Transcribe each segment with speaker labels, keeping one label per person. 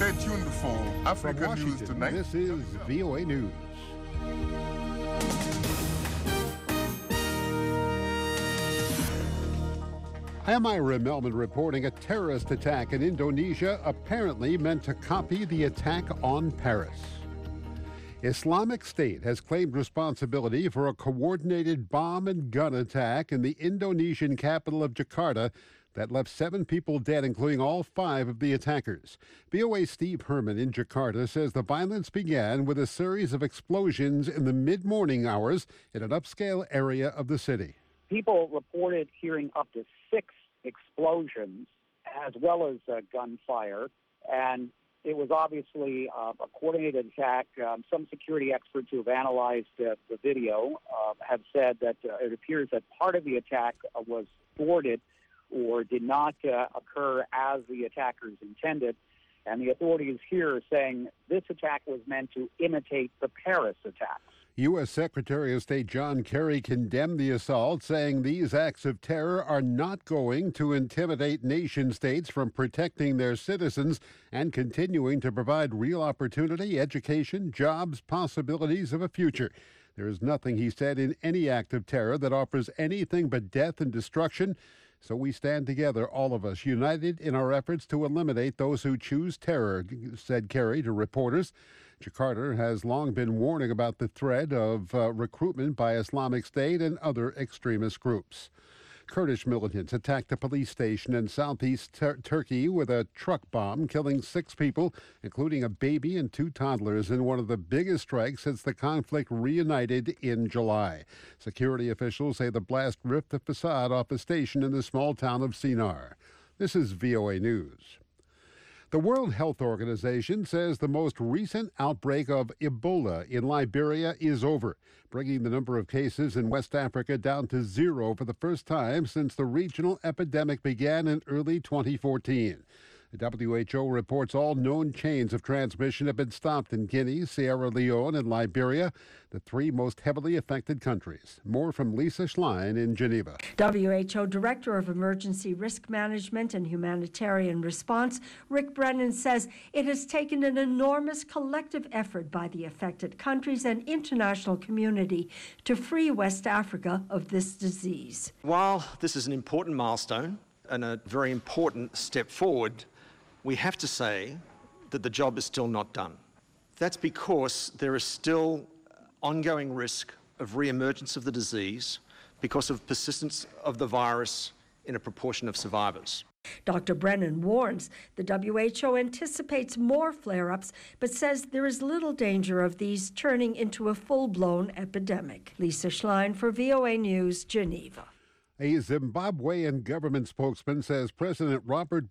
Speaker 1: Stay tuned for
Speaker 2: From
Speaker 1: Africa News
Speaker 2: Washington,
Speaker 1: Tonight.
Speaker 2: this is VOA News. I'm Ira Melman reporting a terrorist attack in Indonesia apparently meant to copy the attack on Paris. Islamic State has claimed responsibility for a coordinated bomb and gun attack in the Indonesian capital of Jakarta that left 7 people dead, including all 5 of the attackers. VOA's Steve Herman in Jakarta says the violence began with a series of explosions in the mid-morning hours in an upscale area of the city.
Speaker 3: People reported hearing up to 6 explosions as well as gunfire, and it was obviously a coordinated attack. Some security experts who have analyzed the video have said that it appears that part of the attack was thwarted or did not occur as the attackers intended. And the authorities here are saying this attack was meant to imitate the Paris attack.
Speaker 2: U.S. Secretary of State John Kerry condemned the assault, saying these acts of terror are not going to intimidate nation-states from protecting their citizens and continuing to provide real opportunity, education, jobs, possibilities of a future. There is nothing, he said, in any act of terror that offers anything but death and destruction. So we stand together, all of us, united in our efforts to eliminate those who choose terror, said Kerry to reporters. Jakarta has long been warning about the threat of recruitment by Islamic State and other extremist groups. Kurdish militants attacked a police station in southeast Turkey with a truck bomb, killing 6 people, including a baby and 2 toddlers, in one of the biggest strikes since the conflict reunited in July. Security officials say the blast ripped the facade off a station in the small town of Sinar. This is VOA News. The World Health Organization says the most recent outbreak of Ebola in Liberia is over, bringing the number of cases in West Africa down to 0 for the first time since the regional epidemic began in early 2014. The WHO reports all known chains of transmission have been stopped in Guinea, Sierra Leone, and Liberia, the 3 most heavily affected countries. More from Lisa Schlein in Geneva.
Speaker 4: WHO Director of Emergency Risk Management and Humanitarian Response, Rick Brennan, says it has taken an enormous collective effort by the affected countries and international community to free West Africa of this disease.
Speaker 5: While this is an important milestone and a very important step forward, we have to say that the job is still not done. That's because there is still ongoing risk of re-emergence of the disease because of persistence of the virus in a proportion of survivors.
Speaker 4: Dr. Brennan warns the WHO anticipates more flare-ups, but says there is little danger of these turning into a full-blown epidemic. Lisa Schlein for VOA News, Geneva.
Speaker 2: A Zimbabwean government spokesman says President Robert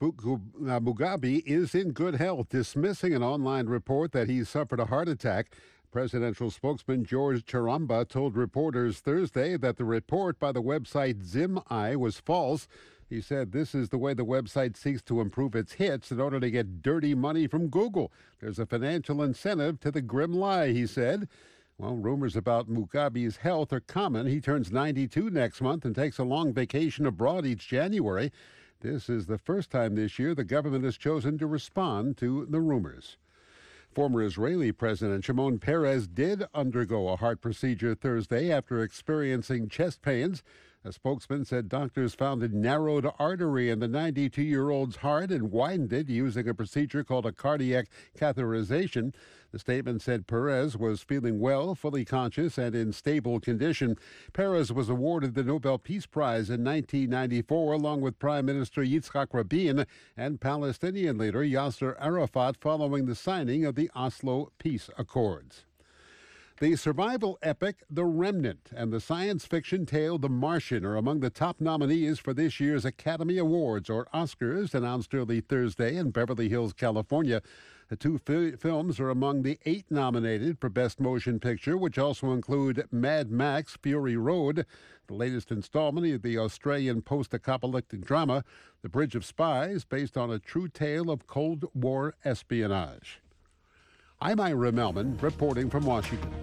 Speaker 2: Mugabe is in good health, dismissing an online report that he suffered a heart attack. Presidential spokesman George Charamba told reporters Thursday that the report by the website ZimEye was false. He said this is the way the website seeks to improve its hits in order to get dirty money from Google. There's a financial incentive to the grim lie, he said. Well, rumors about Mugabe's health are common. He turns 92 next month and takes a long vacation abroad each January. This is the first time this year the government has chosen to respond to the rumors. Former Israeli President Shimon Peres did undergo a heart procedure Thursday after experiencing chest pains. A spokesman said doctors found a narrowed artery in the 92-year-old's heart and widened it using a procedure called a cardiac catheterization. The statement said Perez was feeling well, fully conscious, and in stable condition. Perez was awarded the Nobel Peace Prize in 1994, along with Prime Minister Yitzhak Rabin and Palestinian leader Yasser Arafat, following the signing of the Oslo Peace Accords. The survival epic The Remnant and the science fiction tale The Martian are among the top nominees for this year's Academy Awards, or Oscars, announced early Thursday in Beverly Hills, California. The 2 films are among the 8 nominated for Best Motion Picture, which also include Mad Max: Fury Road, the latest installment of the Australian post-apocalyptic drama The Bridge of Spies, based on a true tale of Cold War espionage. I'm Ira Melman, reporting from Washington.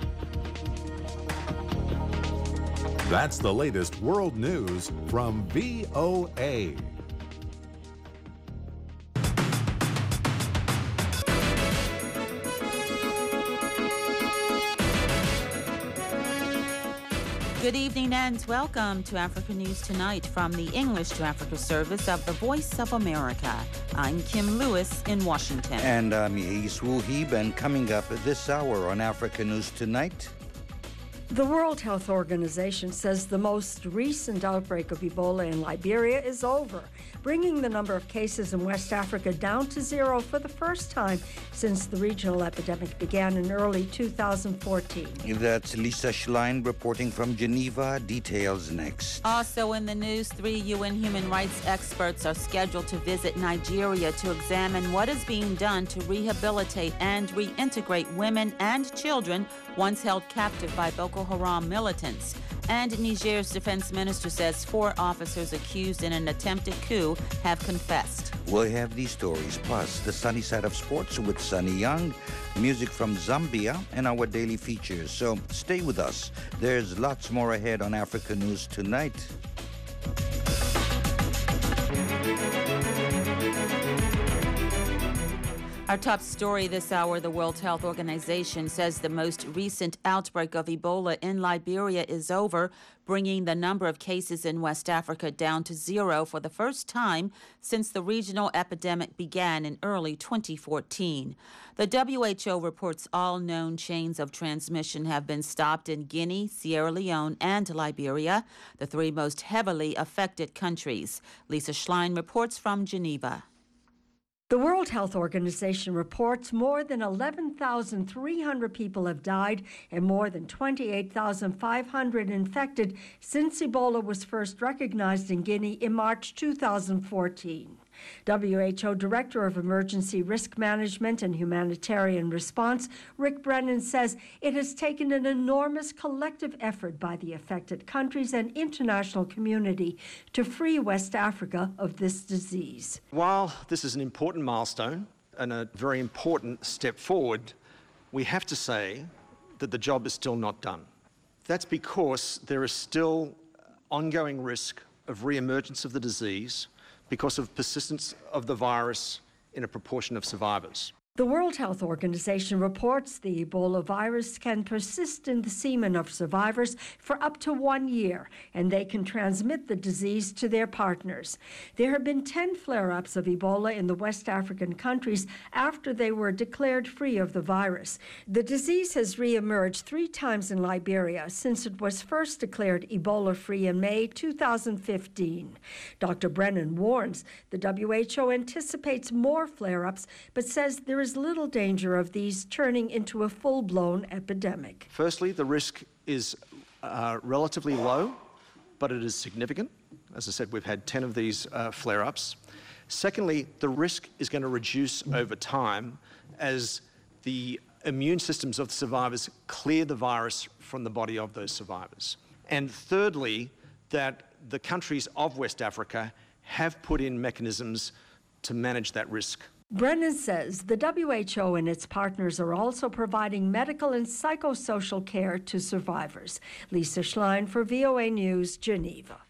Speaker 6: That's the latest world news from VOA.
Speaker 1: Good evening and welcome to Africa News Tonight from the English to Africa service of the Voice of America. I'm Kim Lewis in Washington.
Speaker 7: And I'm Yais Wuhib, and coming up this hour on Africa News Tonight.
Speaker 4: The World Health Organization says the most recent outbreak of Ebola in Liberia is over, bringing the number of cases in West Africa down to zero for the first time since the regional epidemic began in early 2014.
Speaker 7: That's Lisa Schlein reporting from Geneva. Details next.
Speaker 1: Also in the news, 3 UN human rights experts are scheduled to visit Nigeria to examine what is being done to rehabilitate and reintegrate women and children once held captive by Boko Haram militants. And Niger's defense minister says 4 officers accused in an attempted coup have confessed.
Speaker 7: We'll have these stories, plus the sunny side of sports with Sunny Young, music from Zambia, and our daily features. So stay with us. There's lots more ahead on Africa News Tonight.
Speaker 1: Our top story this hour, the World Health Organization says the most recent outbreak of Ebola in Liberia is over, bringing the number of cases in West Africa down to zero for the first time since the regional epidemic began in early 2014. The WHO reports all known chains of transmission have been stopped in Guinea, Sierra Leone, and Liberia, the 3 most heavily affected countries. Lisa Schlein reports from Geneva.
Speaker 4: The World Health Organization reports more than 11,300 people have died and more than 28,500 infected since Ebola was first recognized in Guinea in March 2014. WHO Director of Emergency Risk Management and Humanitarian Response, Rick Brennan, says it has taken an enormous collective effort by the affected countries and international community to free West Africa of this disease.
Speaker 5: While this is an important milestone and a very important step forward, we have to say that the job is still not done. That's because there is still ongoing risk of re-emergence of the disease because of persistence of the virus in a proportion of survivors.
Speaker 4: The World Health Organization reports the Ebola virus can persist in the semen of survivors for up to 1 year, and they can transmit the disease to their partners. There have been 10 flare-ups of Ebola in the West African countries after they were declared free of the virus. The disease has reemerged 3 times in Liberia since it was first declared Ebola-free in May 2015. Dr. Brennan warns the WHO anticipates more flare-ups, but says there is little danger of these turning into a full-blown epidemic.
Speaker 5: Firstly, the risk is relatively low, but it is significant. As I said, we've had 10 of these flare-ups. Secondly, the risk is going to reduce over time as the immune systems of the survivors clear the virus from the body of those survivors. And thirdly, that the countries of West Africa have put in mechanisms to manage that risk.
Speaker 4: Brennan says the WHO and its partners are also providing medical and psychosocial care to survivors. Lisa Schlein for VOA News, Geneva.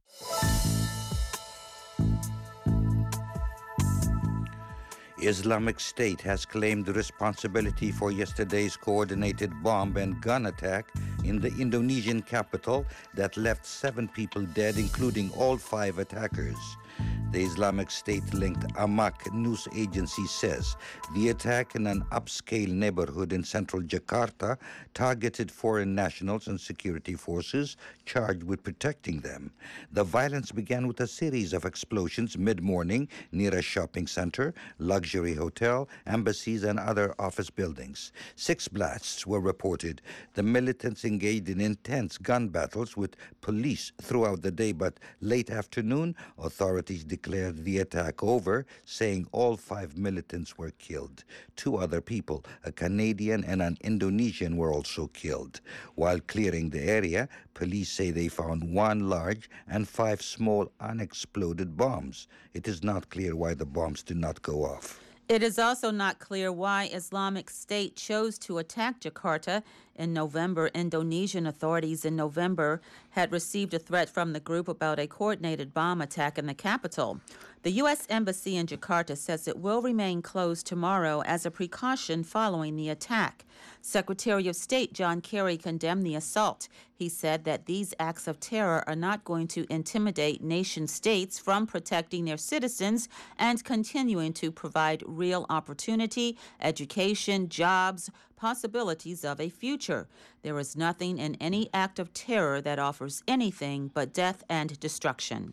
Speaker 7: Islamic State has claimed responsibility for yesterday's coordinated bomb and gun attack in the Indonesian capital that left 7 people dead, including all 5 attackers. The Islamic State-linked Amaq news agency says the attack in an upscale neighborhood in central Jakarta targeted foreign nationals and security forces charged with protecting them. The violence began with a series of explosions mid-morning near a shopping center, luxury hotel, embassies, and other office buildings. 6 blasts were reported. The militants engaged in intense gun battles with police throughout the day, but late afternoon, authorities declared the attack over, saying all 5 militants were killed. 2 other people, a Canadian and an Indonesian, were also killed. While clearing the area, police say they found 1 large and 5 small unexploded bombs. It is not clear why the bombs did not go off.
Speaker 1: It is also not clear why Islamic State chose to attack Jakarta in November. Indonesian authorities in November had received a threat from the group about a coordinated bomb attack in the capital. The U.S. Embassy in Jakarta says it will remain closed tomorrow as a precaution following the attack. Secretary of State John Kerry condemned the assault. He said that these acts of terror are not going to intimidate nation states from protecting their citizens and continuing to provide real opportunity, education, jobs, possibilities of a future. There is nothing in any act of terror that offers anything but death and destruction.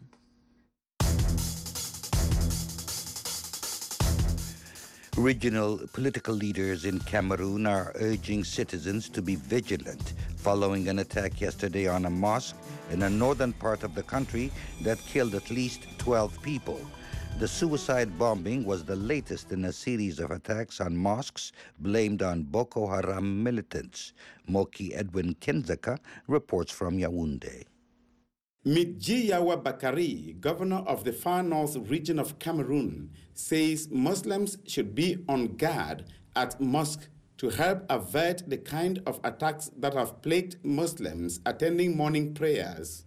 Speaker 7: Regional political leaders in Cameroon are urging citizens to be vigilant following an attack yesterday on a mosque in a northern part of the country that killed at least 12 people. The suicide bombing was the latest in a series of attacks on mosques blamed on Boko Haram militants. Moki Edwin Kenzaka reports from Yaoundé.
Speaker 8: Midji Yawa Bakari, governor of the far north region of Cameroon, says Muslims should be on guard at mosques to help avert the kind of attacks that have plagued Muslims attending morning prayers.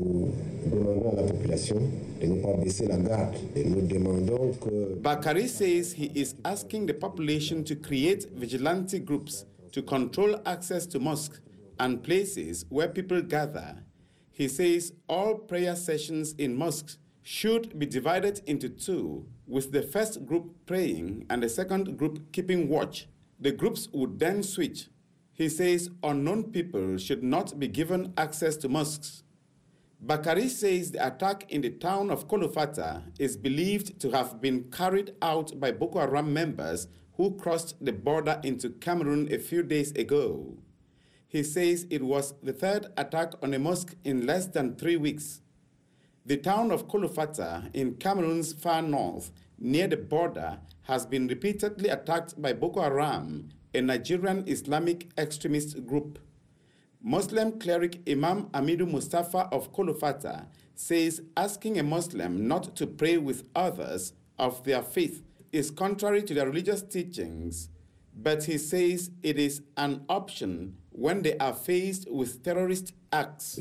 Speaker 8: Bakari says he is asking the population to create vigilante groups to control access to mosques and places where people gather. He says all prayer sessions in mosques should be divided into two, with the first group praying and the second group keeping watch. The groups would then switch. He says unknown people should not be given access to mosques. Bakari says the attack in the town of Kolofata is believed to have been carried out by Boko Haram members who crossed the border into Cameroon a few days ago. He says it was the third attack on a mosque in less than 3 weeks. The town of Kolofata in Cameroon's far north, near the border, has been repeatedly attacked by Boko Haram, a Nigerian Islamic extremist group. Muslim cleric Imam Amidu Mustafa of Kolofata says asking a Muslim not to pray with others of their faith is contrary to their religious teachings, but he says it is an option when they are faced with terrorist acts.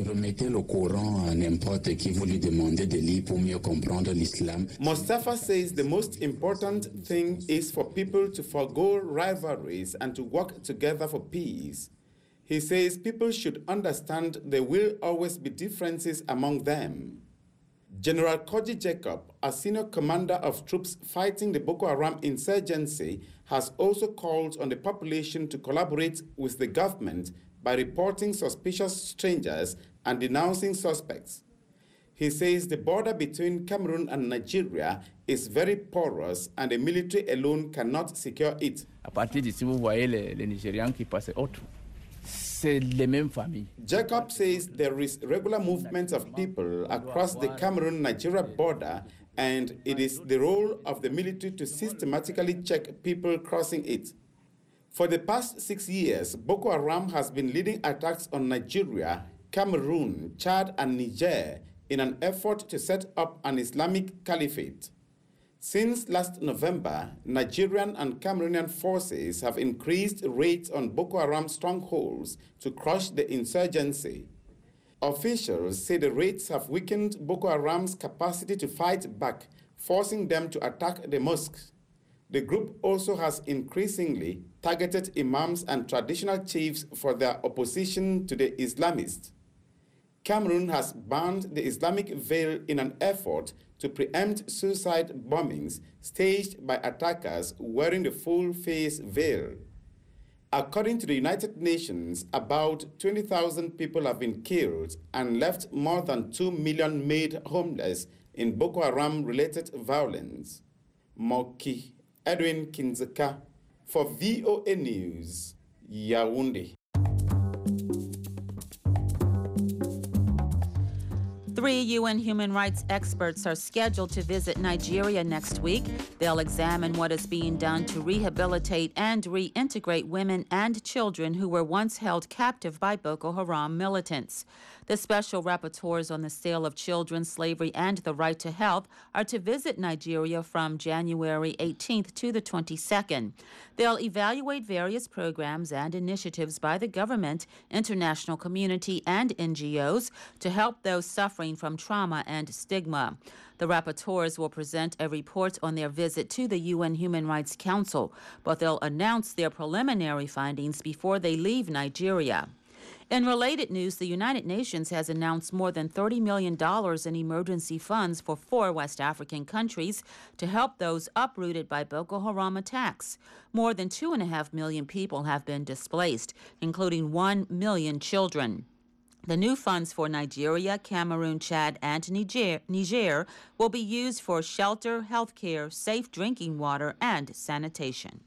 Speaker 8: Mustafa says the most important thing is for people to forgo rivalries and to work together for peace. He says people should understand there will always be differences among them. General Koji Jacob, a senior commander of troops fighting the Boko Haram insurgency, has also called on the population to collaborate with the government by reporting suspicious strangers and denouncing suspects. He says the border between Cameroon and Nigeria is very porous and the military alone cannot secure it.
Speaker 9: À partir d'ici, vous voyez les Nigérians qui passent autres. C'est les mêmes familles.
Speaker 8: Jacob says there is regular movement of people across the Cameroon-Nigeria border, and it is the role of the military to systematically check people crossing it. For the past 6 years, Boko Haram has been leading attacks on Nigeria, Cameroon, Chad, and Niger in an effort to set up an Islamic caliphate. Since last November, Nigerian and Cameroonian forces have increased raids on Boko Haram strongholds to crush the insurgency. Officials say the raids have weakened Boko Haram's capacity to fight back, forcing them to attack the mosques. The group also has increasingly targeted imams and traditional chiefs for their opposition to the Islamists. Cameroon has banned the Islamic veil in an effort to preempt suicide bombings staged by attackers wearing the full-face veil. According to the United Nations, about 20,000 people have been killed and left more than 2 million made homeless in Boko Haram-related violence. Moki Edwin Kinzaka for VOA News, Yaoundé.
Speaker 1: 3 UN human rights experts are scheduled to visit Nigeria next week. They'll examine what is being done to rehabilitate and reintegrate women and children who were once held captive by Boko Haram militants. The special rapporteurs on the sale of children, slavery, and the right to health are to visit Nigeria from January 18th to the 22nd. They'll evaluate various programs and initiatives by the government, international community, and NGOs to help those suffering from trauma and stigma. The rapporteurs will present a report on their visit to the UN Human Rights Council, but they'll announce their preliminary findings before they leave Nigeria. In related news, the United Nations has announced more than $30 million in emergency funds for 4 West African countries to help those uprooted by Boko Haram attacks. More than 2.5 million people have been displaced, including 1 million children. The new funds for Nigeria, Cameroon, Chad, and Niger will be used for shelter, health care, safe drinking water, and sanitation.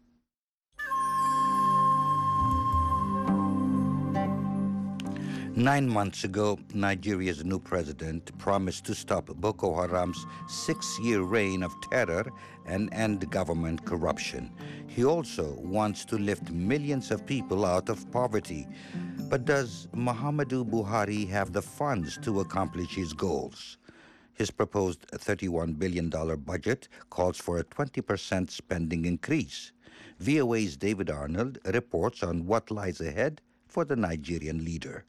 Speaker 7: Nine months ago, Nigeria's new president promised to stop Boko Haram's 6-year reign of terror and end government corruption. He also wants to lift millions of people out of poverty. But does Muhammadu Buhari have the funds to accomplish his goals? His proposed $31 billion budget calls for a 20% spending increase. VOA's David Arnold reports on what lies ahead for the Nigerian leader.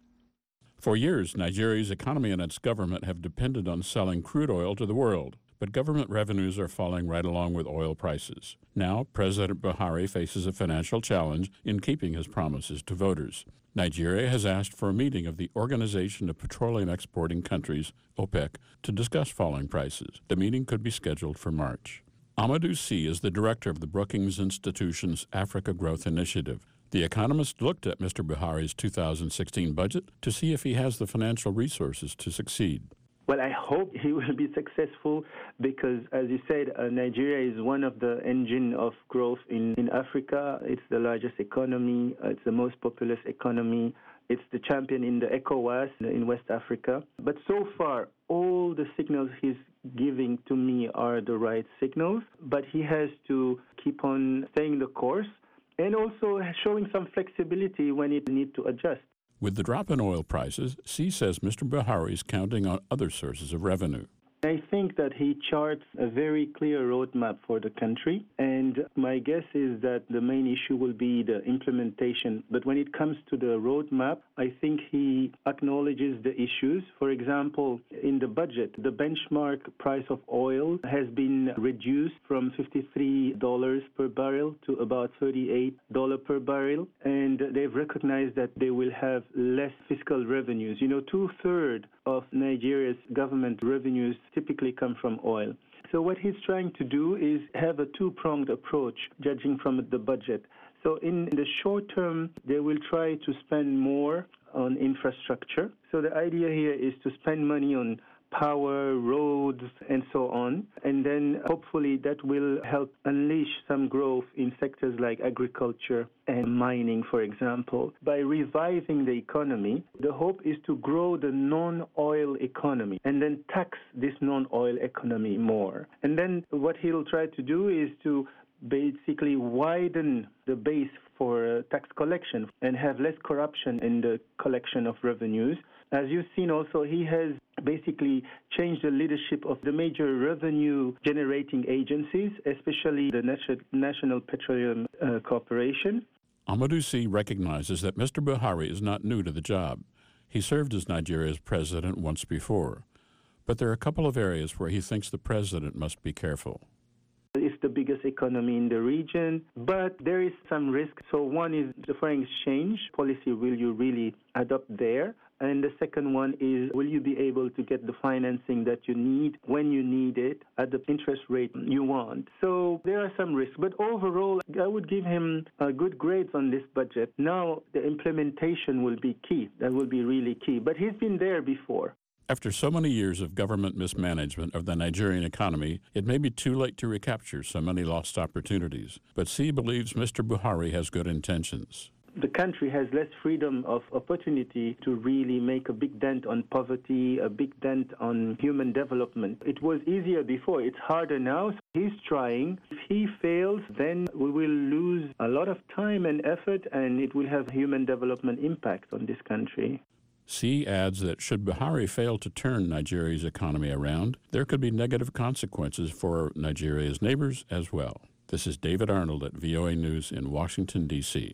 Speaker 10: For years, Nigeria's economy and its government have depended on selling crude oil to the world, but government revenues are falling right along with oil prices. Now, President Buhari faces a financial challenge in keeping his promises to voters. Nigeria has asked for a meeting of the Organization of Petroleum Exporting Countries, OPEC, to discuss falling prices. The meeting could be scheduled for March. Amadou Sy is the director of the Brookings Institution's Africa Growth Initiative. The economist looked at Mr. Buhari's 2016 budget to see if he has the financial resources to succeed.
Speaker 11: Well, I hope he will be successful because, as you said, Nigeria is one of the engine of growth in Africa. It's the largest economy. It's the most populous economy. It's the champion in the ECOWAS in West Africa. But so far, all the signals he's giving to me are the right signals. But he has to keep on staying the course and also showing some flexibility when it needs to adjust.
Speaker 10: With the drop in oil prices, Sy says Mr. Buhari is counting on other sources of revenue.
Speaker 11: I think that he charts a very clear roadmap for the country, and my guess is that the main issue will be the implementation. But when it comes to the roadmap, I think he acknowledges the issues. For example, in the budget, the benchmark price of oil has been reduced from $53 per barrel to about $38 per barrel, and they've recognized that they will have less fiscal revenues. You know, 2/3 of Nigeria's government revenues typically come from oil. So what he's trying to do is have a two-pronged approach, judging from the budget. So in the short term, they will try to spend more on infrastructure. So the idea here is to spend money on power, roads, and so on. And then hopefully that will help unleash some growth in sectors like agriculture and mining, for example. By reviving the economy, the hope is to grow the non-oil economy and then tax this non-oil economy more. And then what he'll try to do is to basically widen the base for tax collection and have less corruption in the collection of revenues. As you've seen also, he has basically changed the leadership of the major revenue-generating agencies, especially the National Petroleum Corporation.
Speaker 10: Amadou Sy recognizes that Mr. Buhari is not new to the job. He served as Nigeria's president once before. But there are a couple of areas where he thinks the president must be careful.
Speaker 11: It's the biggest economy in the region, but there is some risk. So one is the foreign exchange policy. Will you really adopt there? And the second one is, will you be able to get the financing that you need when you need it at the interest rate you want? So there are some risks. But overall, I would give him good grades on this budget. Now, the implementation will be key. That will be really key. But he's been there before.
Speaker 10: After so many years of government mismanagement of the Nigerian economy, it may be too late to recapture so many lost opportunities. But Sy believes Mr. Buhari has good intentions.
Speaker 11: The country has less freedom of opportunity to really make a big dent on poverty, a big dent on human development. It was easier before. It's harder now. So he's trying. If he fails, then we will lose a lot of time and effort, and it will have human development impact on this country.
Speaker 10: Xi adds that should Buhari fail to turn Nigeria's economy around, there could be negative consequences for Nigeria's neighbors as well. This is David Arnold at VOA News in Washington, D.C.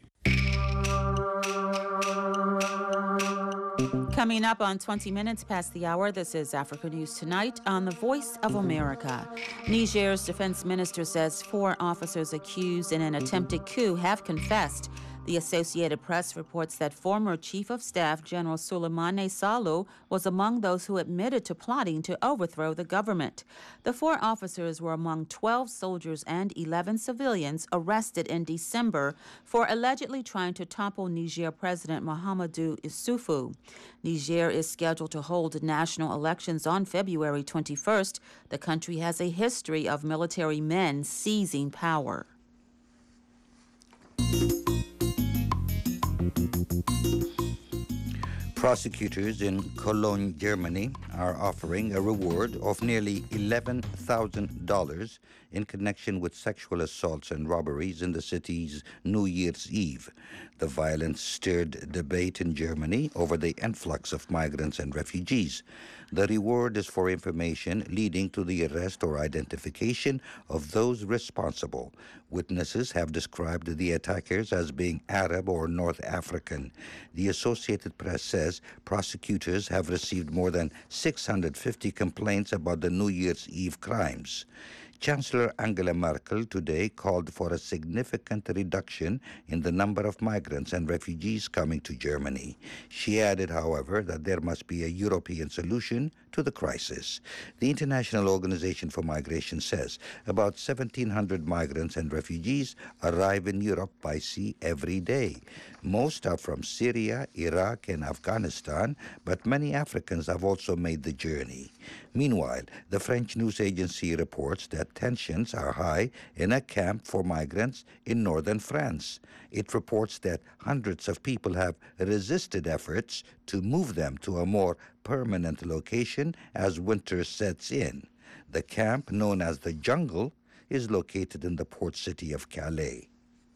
Speaker 1: Coming up on 20 minutes past the hour, this is Africa News Tonight on the Voice of America. Niger's defense minister says 4 officers accused in an attempted coup have confessed. The Associated Press reports that former Chief of Staff General Souleymane Salou was among those who admitted to plotting to overthrow the government. The 4 officers were among 12 soldiers and 11 civilians arrested in December for allegedly trying to topple Niger President Mahamadou Issoufou. Niger is scheduled to hold national elections on February 21st. The country has a history of military men seizing power.
Speaker 7: Prosecutors in Cologne, Germany, are offering a reward of nearly $11,000 in connection with sexual assaults and robberies in the city's New Year's Eve. The violence stirred debate in Germany over the influx of migrants and refugees. The reward is for information leading to the arrest or identification of those responsible. Witnesses have described the attackers as being Arab or North African. The Associated Press says prosecutors have received more than 650 complaints about the New Year's Eve crimes. Chancellor Angela Merkel today called for a significant reduction in the number of migrants and refugees coming to Germany. She added, however, that there must be a European solution to the crisis. The International Organization for Migration says about 1,700 migrants and refugees arrive in Europe by sea every day. Most are from Syria, Iraq, and Afghanistan, but many Africans have also made the journey. Meanwhile, the French news agency reports that tensions are high in a camp for migrants in northern France. It reports that hundreds of people have resisted efforts to move them to a more permanent location as winter sets in. The camp, known as the Jungle, is located in the port city of Calais.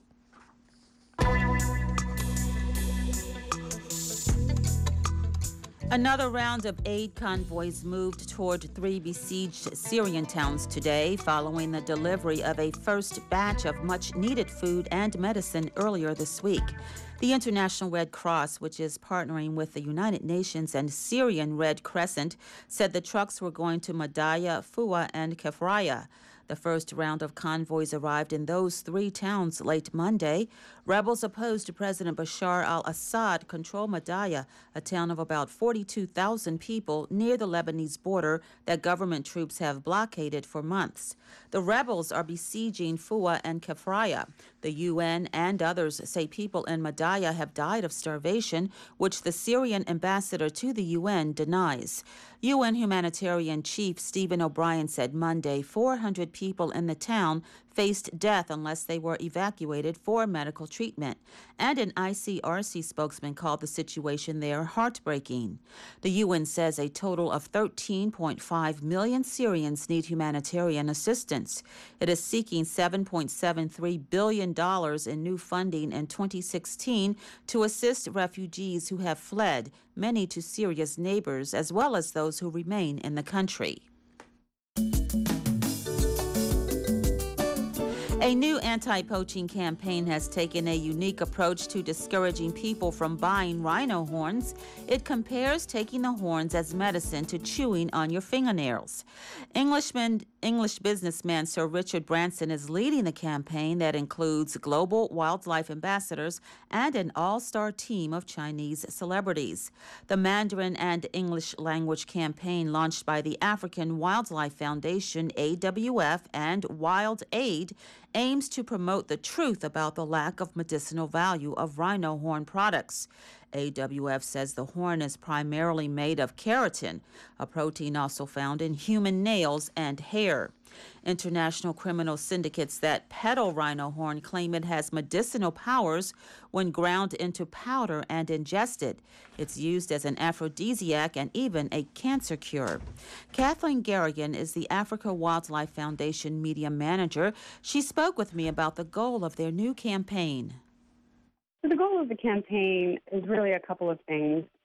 Speaker 1: Another round of aid convoys moved toward 3 besieged Syrian towns today following the delivery of a first batch of much-needed food and medicine earlier this week. The International Red Cross, which is partnering with the United Nations and Syrian Red Crescent, said the trucks were going to Madaya, Fua, and Kefraya. The first round of convoys arrived in those 3 towns late Monday. Rebels opposed to President Bashar al-Assad control Madaya, a town of about 42,000 people near the Lebanese border that government troops have blockaded for months. The rebels are besieging Fua and Kefraya. The UN and others say people in Madaya have died of starvation, which the Syrian ambassador to the UN denies. UN humanitarian chief Stephen O'Brien said Monday 400 people in the town faced death unless they were evacuated for medical treatment. And an ICRC spokesman called the situation there heartbreaking. The UN says a total of 13.5 million Syrians need humanitarian assistance. It is seeking $7.73 billion in new funding in 2016 to assist refugees who have fled, many to Syria's neighbors, as well as those who remain in the country. A new anti-poaching campaign has taken a unique approach to discouraging people from buying rhino horns. It compares taking the horns as medicine to chewing on your fingernails. English businessman Sir Richard Branson is leading the campaign that includes global wildlife ambassadors and an all-star team of Chinese celebrities. The Mandarin and English language campaign launched by the African Wildlife Foundation, AWF, and Wild Aid aims to promote the truth about the lack of medicinal value of rhino horn products. AWF says the horn is primarily made of keratin, a protein also found in human nails and hair. International criminal syndicates that peddle rhino horn claim it has medicinal powers when ground into powder and ingested. It's used as an aphrodisiac and even a cancer cure. Kathleen Garrigan is the Africa Wildlife Foundation media manager. She spoke with me about the goal of their new campaign.
Speaker 12: So the goal of the campaign is really a couple of things.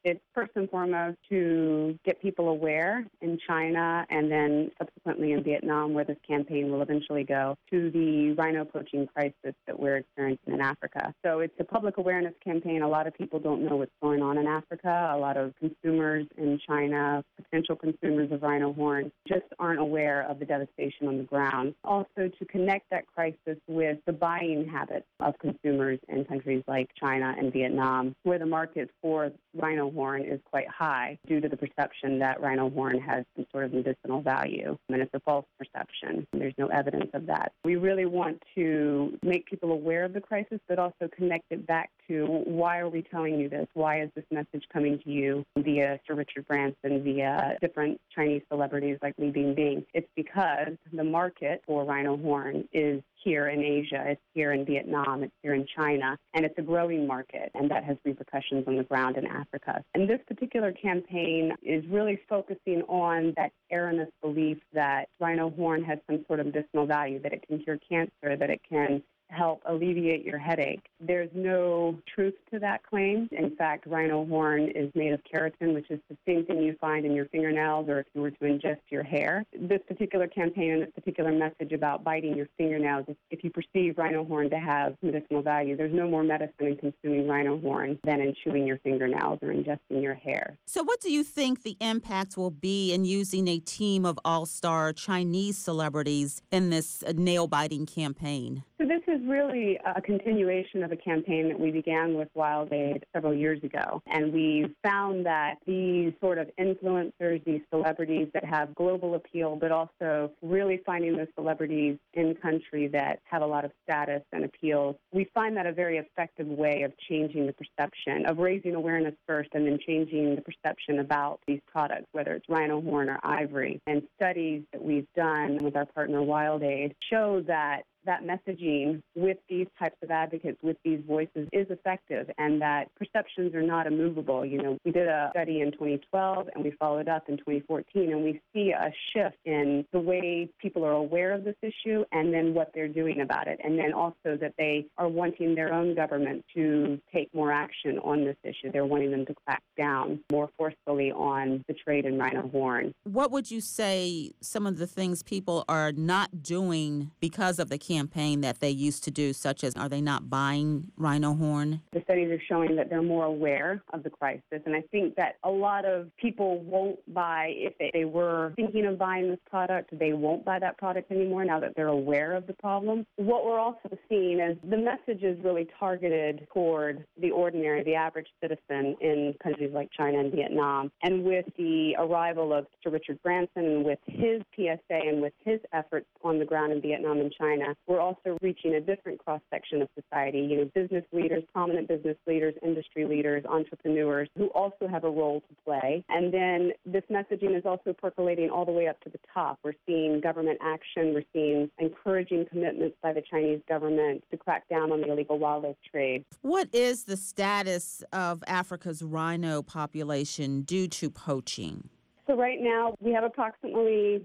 Speaker 12: It's first and foremost to get people aware in China and then subsequently in Vietnam, where this campaign will eventually go, to the rhino poaching crisis that we're experiencing in Africa. So it's a public awareness campaign. A lot of people don't know what's going on in Africa. A lot of consumers in China, potential consumers of rhino horn, just aren't aware of the devastation on the ground. Also to connect that crisis with the buying habits of consumers in countries like China and Vietnam, where the market for rhino horn is quite high due to the perception that rhino horn has some sort of medicinal value. And it's a false perception. There's no evidence of that. We really want to make people aware of the crisis, but also connect it back to why are we telling you this? Why is this message coming to you via Sir Richard Branson, via different Chinese celebrities like Li Bingbing? It's because the market for rhino horn is here in Asia, it's here in Vietnam, it's here in China, and it's a growing market, and that has repercussions on the ground in Africa. And this particular campaign is really focusing on that erroneous belief that rhino horn has some sort of medicinal value, that it can cure cancer, that it can help alleviate your headache. There's no truth to that claim. In fact, rhino horn is made of keratin, which is the same thing you find in your fingernails or if you were to ingest your hair. This particular campaign and this particular message about biting your fingernails, if you perceive rhino horn to have medicinal value, there's no more medicine in consuming rhino horn than in chewing your fingernails or ingesting your hair.
Speaker 1: So what do you think the impact will be in using a team of all-star Chinese celebrities in this nail-biting campaign?
Speaker 12: So this is really a continuation of a campaign that we began with Wild Aid several years ago. And we found that these sort of influencers, these celebrities that have global appeal, but also really finding those celebrities in country that have a lot of status and appeal, we find that a very effective way of changing the perception, of raising awareness first and then changing the perception about these products, whether it's rhino horn or ivory. And studies that we've done with our partner Wild Aid show that messaging with these types of advocates, with these voices, is effective and that perceptions are not immovable. You know, we did a study in 2012 and we followed up in 2014, and we see a shift in the way people are aware of this issue and then what they're doing about it, and then also that they are wanting their own government to take more action on this issue. They're wanting them to crack down more forcefully on the trade in rhino horn.
Speaker 1: What would you say some of the things people are not doing because of the campaign that they used to do, such as are they not buying rhino horn?
Speaker 12: The studies are showing that they're more aware of the crisis, and I think that a lot of people won't buy, if they were thinking of buying this product, they won't buy that product anymore now that they're aware of the problem. What we're also seeing is the message is really targeted toward the ordinary, the average citizen in countries like China and Vietnam. And with the arrival of Sir Richard Branson and with his PSA and with his efforts on the ground in Vietnam and China, we're also reaching a different cross-section of society, you know, business leaders, prominent business leaders, industry leaders, entrepreneurs who also have a role to play. And then this messaging is also percolating all the way up to the top. We're seeing government action. We're seeing encouraging commitments by the Chinese government to crack down on the illegal wildlife trade.
Speaker 1: What is the status of Africa's rhino population due to poaching?
Speaker 12: So right now we have approximately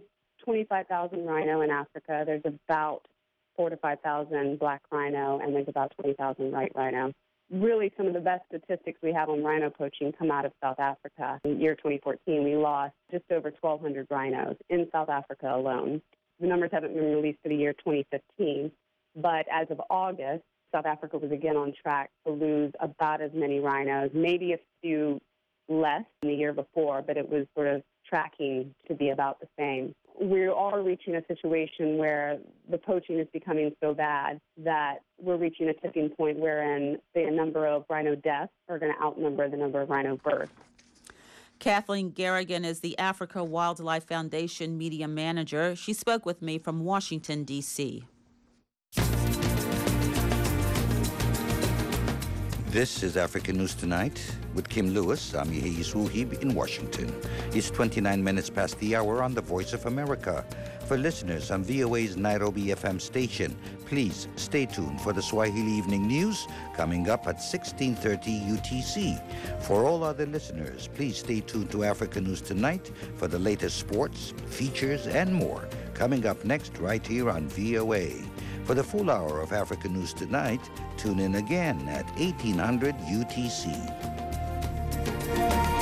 Speaker 12: 25,000 rhino in Africa. There's about 4,000 to 5,000 black rhino, and there's about 20,000 white rhino. Really, some of the best statistics we have on rhino poaching come out of South Africa. In the year 2014, we lost just over 1,200 rhinos in South Africa alone. The numbers haven't been released for the year 2015, but as of August, South Africa was again on track to lose about as many rhinos, maybe a few less than the year before, but it was sort of tracking to be about the same. We are reaching a situation where the poaching is becoming so bad that we're reaching a tipping point wherein the number of rhino deaths are going to outnumber the number of rhino births.
Speaker 1: Kathleen Garrigan is the Africa Wildlife Foundation media manager. She spoke with me from Washington, D.C.
Speaker 7: This is Africa News Tonight with Kim Lewis. I'm Yehia Suhib in Washington. It's 29 minutes past the hour on the Voice of America. For listeners on VOA's Nairobi FM station, please stay tuned for the Swahili Evening News coming up at 16:30 UTC. For all other listeners, please stay tuned to Africa News Tonight for the latest sports, features, and more coming up next right here on VOA. For the full hour of Africa News Tonight, tune in again at 1800 UTC.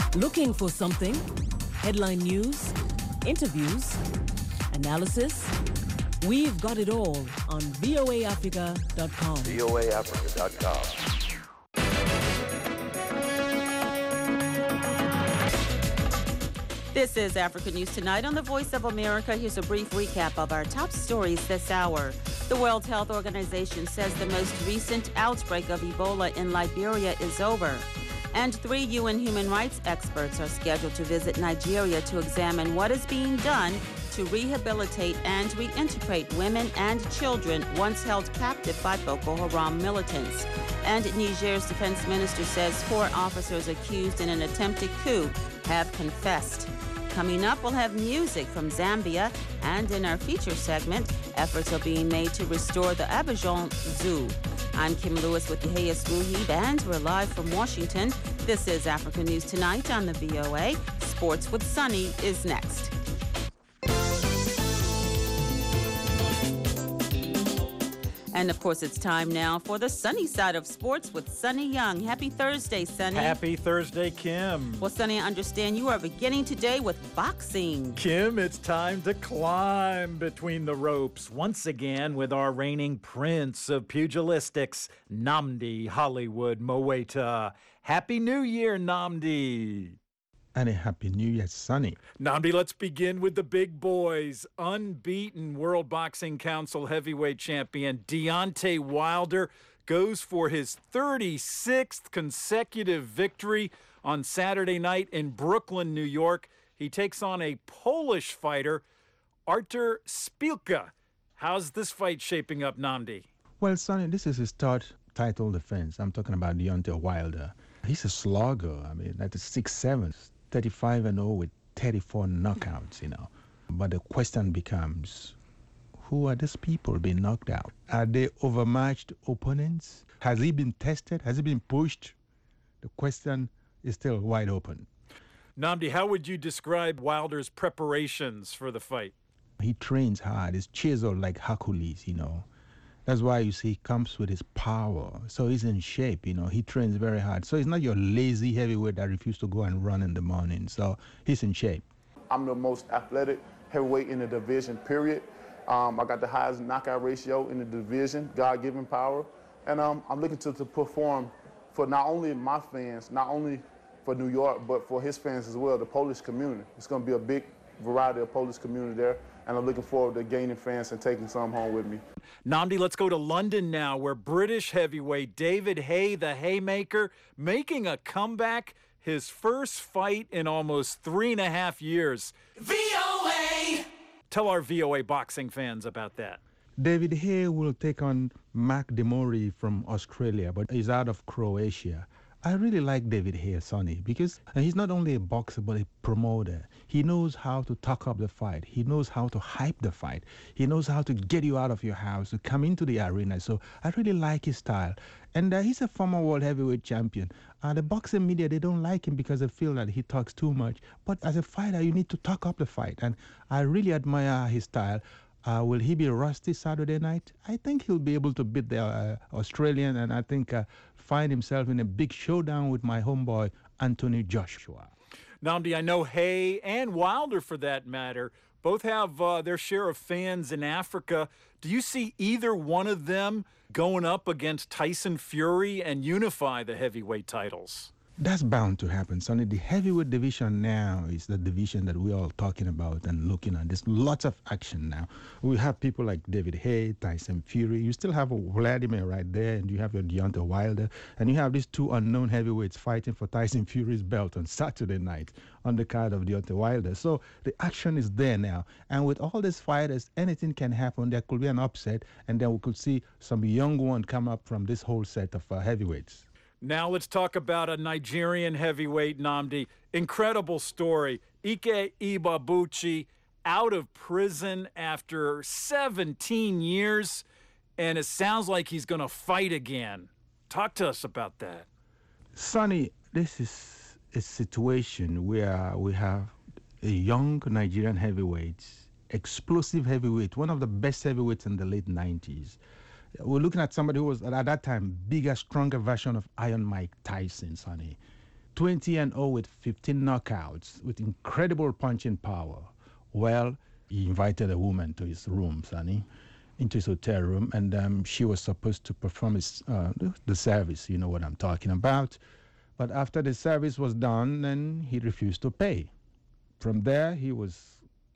Speaker 13: Looking for something? Headline news, interviews, analysis? We've got it all on voaafrica.com.
Speaker 14: voaafrica.com.
Speaker 1: This is Africa News Tonight on the Voice of America. Here's a brief recap of our top stories this hour. The World Health Organization says the most recent outbreak of Ebola in Liberia is over. And 3 UN human rights experts are scheduled to visit Nigeria to examine what is being done to rehabilitate and reintegrate women and children once held captive by Boko Haram militants. And Niger's defense minister says 4 officers accused in an attempted coup have confessed. Coming up, we'll have music from Zambia, and in our feature segment, efforts are being made to restore the Abidjan Zoo. I'm Kim Lewis with the Hayes Ruhib, and we're live from Washington. This is Africa News Tonight on the VOA. Sports with Sunny is next. And of course, it's time now for the sunny side of sports with Sunny Young. Happy Thursday, Sunny.
Speaker 15: Happy Thursday, Kim.
Speaker 1: Well, Sunny, I understand you are beginning today with boxing.
Speaker 15: Kim, it's time to climb between the ropes once again with our reigning prince of pugilistics, Nnamdi Hollywood Mowaita. Happy New Year, Nnamdi.
Speaker 16: And a happy New Year, Sunny.
Speaker 15: Nnamdi, let's begin with the big boys. Unbeaten World Boxing Council heavyweight champion Deontay Wilder goes for his 36th consecutive victory on Saturday night in Brooklyn, New York. He takes on a Polish fighter, Artur Szpilka. How's this fight shaping up, Nnamdi?
Speaker 16: Well, Sonny, this is his third title defense. I'm talking about Deontay Wilder. He's a slugger. I mean, that's 6'7", 35-0 with 34 knockouts, you know. But the question becomes, who are these people being knocked out? Are they overmatched opponents? Has he been tested? Has he been pushed? The question is still wide open.
Speaker 15: Nnamdi, how would you describe Wilder's preparations for the fight?
Speaker 16: He trains hard. He's chiseled like Hercules, you know. That's why you see he comes with his power. So he's in shape, you know. He trains very hard. So he's not your lazy heavyweight that refuses to go and run in the morning. So he's in shape.
Speaker 17: I'm the most athletic heavyweight in the division, period. I got the highest knockout ratio in the division, God-given power. And I'm looking to perform for not only my fans, not only for New York, but for his fans as well, the Polish community. It's going to be a big variety of Polish community there. And I'm looking forward to gaining fans and taking some home with me.
Speaker 15: Nnamdi, let's go to London now, where British heavyweight David Haye, the Haymaker, making a comeback, his first fight in almost 3.5 years. VOA! Tell our VOA boxing fans about that.
Speaker 16: David Haye will take on Mark Demori from Australia, but he's out of Croatia. I really like David Haye, Sonny, because he's not only a boxer, but a promoter. He knows how to talk up the fight. He knows how to hype the fight. He knows how to get you out of your house, to come into the arena. So I really like his style. And he's a former world heavyweight champion. The boxing media, they don't like him because they feel that he talks too much. But as a fighter, you need to talk up the fight. And I really admire his style. Will he be rusty Saturday night? I think he'll be able to beat the Australian, and I think find himself in a big showdown with my homeboy, Anthony Joshua.
Speaker 15: Nnamdi, I know Haye and Wilder, for that matter, both have their share of fans in Africa. Do you see either one of them going up against Tyson Fury and unify the heavyweight titles?
Speaker 16: That's bound to happen, Sonny. The heavyweight division now is the division that we're all talking about and looking at. There's lots of action now. We have people like David Haye, Tyson Fury. You still have Vladimir right there, and you have your Deontay Wilder. And you have these two unknown heavyweights fighting for Tyson Fury's belt on Saturday night on the card of Deontay Wilder. So the action is there now. And with all these fighters, anything can happen. There could be an upset, and then we could see some young one come up from this whole set of heavyweights.
Speaker 15: Now let's talk about a Nigerian heavyweight, Nnamdi. Incredible story. Ike Ibeabuchi out of prison after 17 years, and it sounds like he's going to fight again. Talk to us about that.
Speaker 16: Sonny, this is a situation where we have a young Nigerian heavyweight, explosive heavyweight, one of the best heavyweights in the late 90s. We're looking at somebody who was, at that time, bigger, stronger version of Iron Mike Tyson, Sonny. 20-0 with 15 knockouts, with incredible punching power. Well, he invited a woman to his room, Sonny, into his hotel room, and she was supposed to perform the service. You know what I'm talking about. But after the service was done, then he refused to pay. From there, he was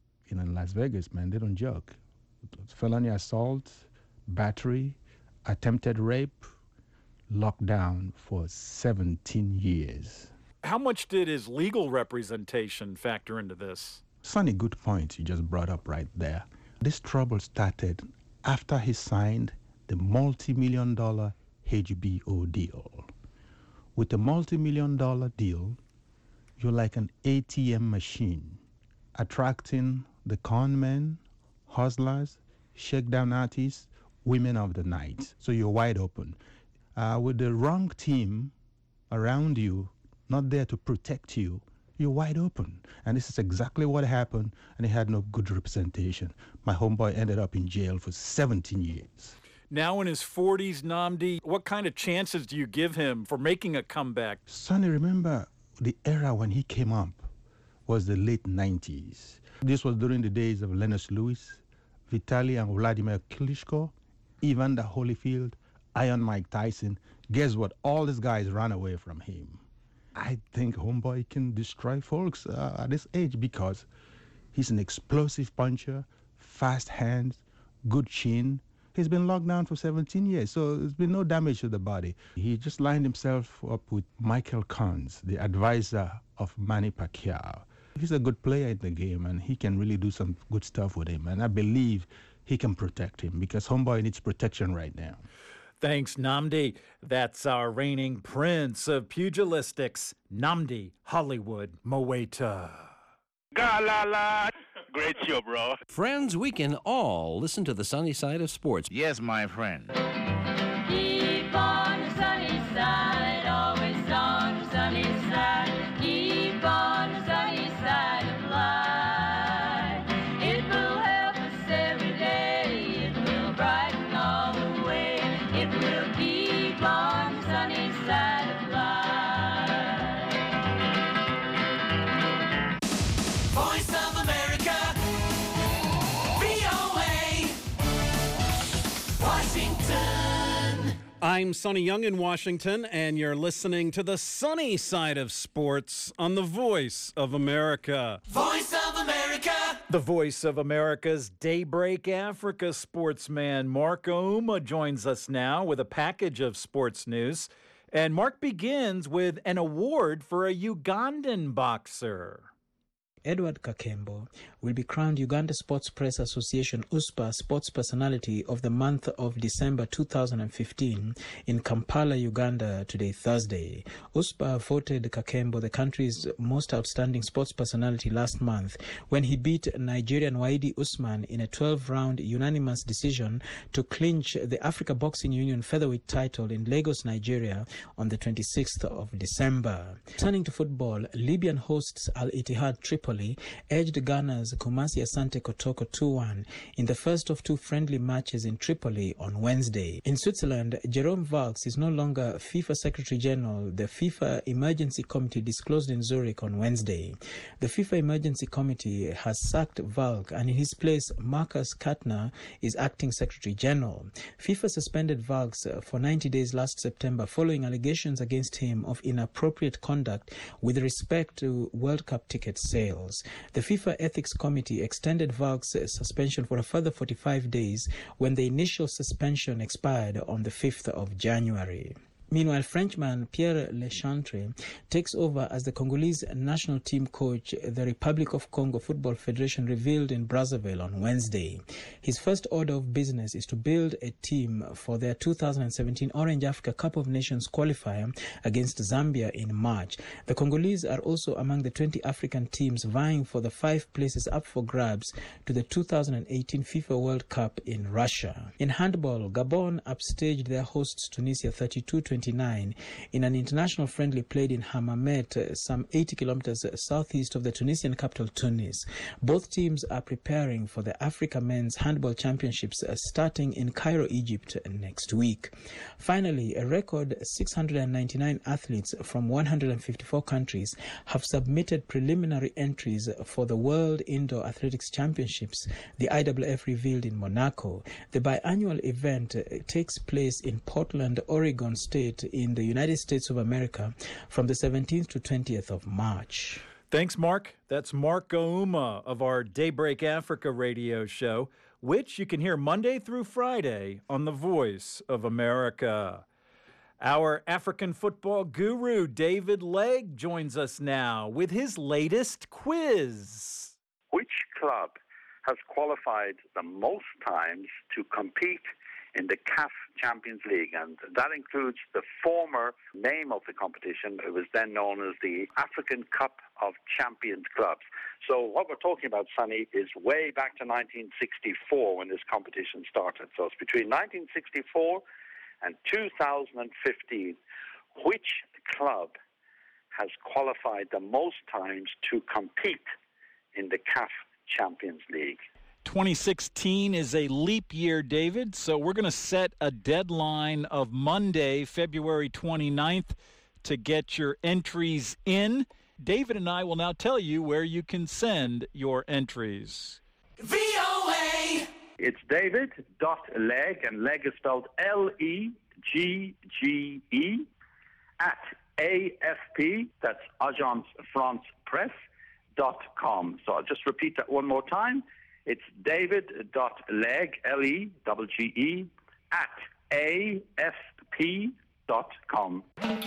Speaker 16: in Las Vegas, man. They don't joke. Felony assault, battery, attempted rape, locked down for 17 years.
Speaker 15: How much did his legal representation factor into this?
Speaker 16: Sonny, good point you just brought up right there. This trouble started after he signed the multi-million-dollar HBO deal. With a multi-million-dollar deal, you're like an ATM machine, attracting the con men, hustlers, shakedown artists, women of the night. So you're wide open. With the wrong team around you, not there to protect you, you're wide open. And this is exactly what happened, and he had no good representation. My homeboy ended up in jail for 17 years.
Speaker 15: Now in his 40s, Nnamdi, what kind of chances do you give him for making a comeback?
Speaker 16: Sonny, remember the era when he came up was the late 90s. This was during the days of Lennox Lewis, Vitaly and Vladimir Klitschko, Evander Holyfield, Iron Mike Tyson. Guess what? All these guys ran away from him. I think homeboy can destroy folks at this age because he's an explosive puncher, fast hands, good chin. He's been locked down for 17 years, so there's been no damage to the body. He just lined himself up with Michael Cons, the advisor of Manny Pacquiao. He's a good player in the game, and he can really do some good stuff with him. And I believe he can protect him because homeboy needs protection right now.
Speaker 15: Thanks, Nnamdi. That's our reigning prince of pugilistics, Nnamdi Hollywood Moeta.
Speaker 18: Galala. Great show, bro.
Speaker 19: Friends, we can all listen to the sunny side of sports.
Speaker 18: Yes, my friend.
Speaker 20: Keep on the sunny side, always on the sunny side. Keep on the sunny side of life. It will help us every day. It will brighten all the way. It will keep on the sunny side of life.
Speaker 21: Voice of America, VOA, Washington.
Speaker 22: I'm Sonny Young in Washington, and you're listening to the sunny side of sports on the Voice of America.
Speaker 21: Voice of America.
Speaker 15: The Voice of America's Daybreak Africa sportsman Mark Ouma joins us now with a package of sports news. And Mark begins with an award for a Ugandan boxer.
Speaker 23: Edward Kakembo will be crowned Uganda Sports Press Association USPA Sports Personality of the month of December 2015 in Kampala, Uganda today, Thursday. USPA voted Kakembo the country's most outstanding sports personality last month when he beat Nigerian Waidi Usman in a 12-round unanimous decision to clinch the Africa Boxing Union featherweight title in Lagos, Nigeria on the 26th of December. Turning to football, Libyan hosts Al Ittihad Tripoli edged Ghana's Kumasi Asante Kotoko 2-1 in the first of two friendly matches in Tripoli on Wednesday. In Switzerland, Jerome Valks is no longer FIFA Secretary General, the FIFA Emergency Committee disclosed in Zurich on Wednesday. The FIFA Emergency Committee has sacked Valk, and in his place, Marcus Katner is acting Secretary General. FIFA suspended Valks for 90 days last September following allegations against him of inappropriate conduct with respect to World Cup ticket sales. The FIFA Ethics Committee extended Valk's suspension for a further 45 days when the initial suspension expired on the 5th of January. Meanwhile, Frenchman Pierre Lechantre takes over as the Congolese national team coach, the Republic of Congo Football Federation revealed in Brazzaville on Wednesday. His first order of business is to build a team for their 2017 Orange Africa Cup of Nations qualifier against Zambia in March. The Congolese are also among the 20 African teams vying for the 5 places up for grabs to the 2018 FIFA World Cup in Russia. In handball, Gabon upstaged their hosts Tunisia 32-28 1929 in an international friendly played in Hammamet, some 80 kilometers southeast of the Tunisian capital, Tunis. Both teams are preparing for the Africa Men's Handball Championships starting in Cairo, Egypt next week. Finally, a record 699 athletes from 154 countries have submitted preliminary entries for the World Indoor Athletics Championships, the IAAF revealed in Monaco. The biannual event takes place in Portland, Oregon State in the United States of America from the 17th to 20th of March.
Speaker 15: Thanks, Mark. That's Mark Ouma of our Daybreak Africa radio show, which you can hear Monday through Friday on The Voice of America. Our African football guru, David Legg, joins us now with his latest quiz.
Speaker 2: Which club has qualified the most times to compete in the CAF Champions League? And that includes the former name of the competition. It was then known as the African Cup of Champions Clubs. So what we're talking about, Sonny, is way back to 1964 when this competition started. So it's between 1964 and 2015. Which club has qualified the most times to compete in the CAF Champions League?
Speaker 15: 2016 is a leap year, David, so we're going to set a deadline of Monday, February 29th, to get your entries in. David and I will now tell you where you can send your entries.
Speaker 21: VOA!
Speaker 2: It's David.Legge, and Legge is spelled Legge, at AFP, that's Agence France Presse.com. So I'll just repeat that one more time. It's David.Legge, Legge, at AFP.com.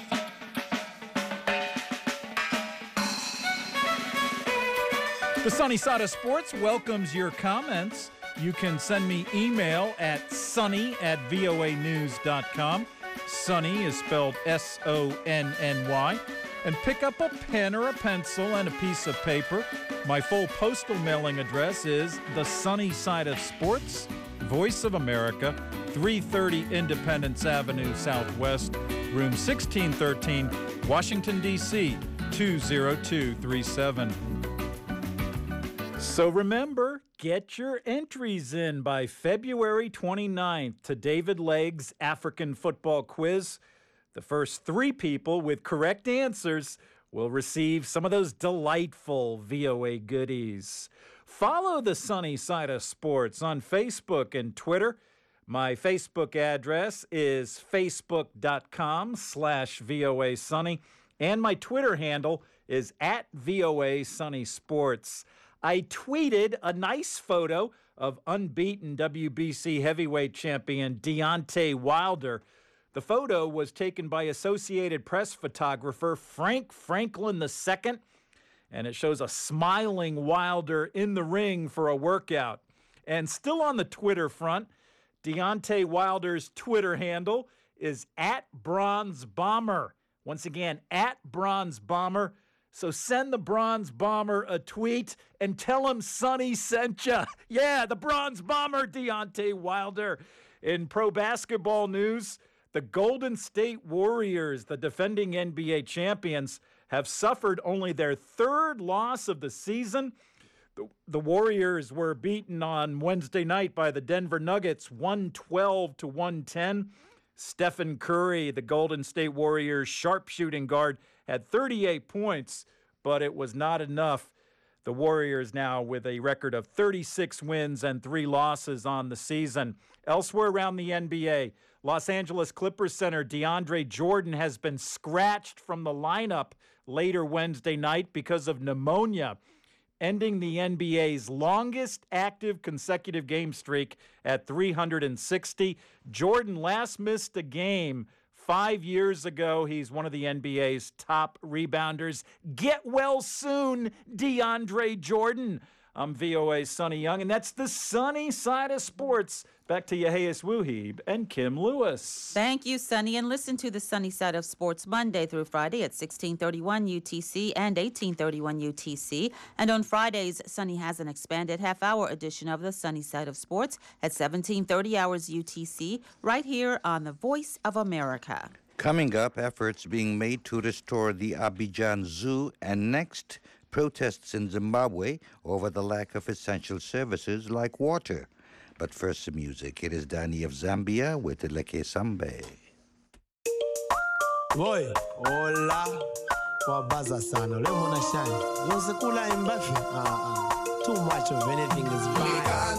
Speaker 15: The Sunny Side of Sports welcomes your comments. You can send me email at sunny@voanews.com. Sunny is spelled SONNY. And pick up a pen or a pencil and a piece of paper. My full postal mailing address is The Sunny Side of Sports, Voice of America, 330 Independence Avenue Southwest, room 1613, Washington, D.C., 20237. So remember, get your entries in by February 29th to David Legg's African Football Quiz. The first 3 people with correct answers will receive some of those delightful VOA goodies. Follow the Sunny Side of Sports on Facebook and Twitter. My Facebook address is facebook.com/VOA Sunny, and my Twitter handle is @VOA Sunny Sports. I tweeted a nice photo of unbeaten WBC heavyweight champion Deontay Wilder. The photo was taken by Associated Press photographer Frank Franklin II, and it shows a smiling Wilder in the ring for a workout. And still on the Twitter front, Deontay Wilder's Twitter handle is @BronzeBomber. Once again, @BronzeBomber. So send the Bronze Bomber a tweet and tell him Sonny sent ya. Yeah, the Bronze Bomber, Deontay Wilder. In pro basketball news, the Golden State Warriors, the defending NBA champions, have suffered only their 3rd loss of the season. The Warriors were beaten on Wednesday night by the Denver Nuggets, 112-110. Stephen Curry, the Golden State Warriors sharpshooting guard, had 38 points, but it was not enough. The Warriors now with a record of 36 wins and 3 losses on the season. Elsewhere around the NBA, Los Angeles Clippers center DeAndre Jordan has been scratched from the lineup later Wednesday night because of pneumonia, ending the NBA's longest active consecutive game streak at 360. Jordan last missed a game 5 years ago. He's one of the NBA's top rebounders. Get well soon, DeAndre Jordan. I'm VOA's Sonny Young, and that's the Sunny Side of Sports. Back to Yahayas Wuhib and Kim Lewis.
Speaker 1: Thank you, Sonny. And listen to the Sunny Side of Sports Monday through Friday at 1631 UTC and 1831 UTC. And on Fridays, Sonny has an expanded half-hour edition of the Sunny Side of Sports at 1730 hours UTC, right here on the Voice of America.
Speaker 7: Coming up, efforts being made to restore the Abidjan Zoo, and next, protests in Zimbabwe over the lack of essential services like water. But first, some music. It is Danny of Zambia with Leke Sambe.
Speaker 3: Boy, hola, wabaza sana. Leo mwana shine. Muzikula imbafi. Too much of anything is bad.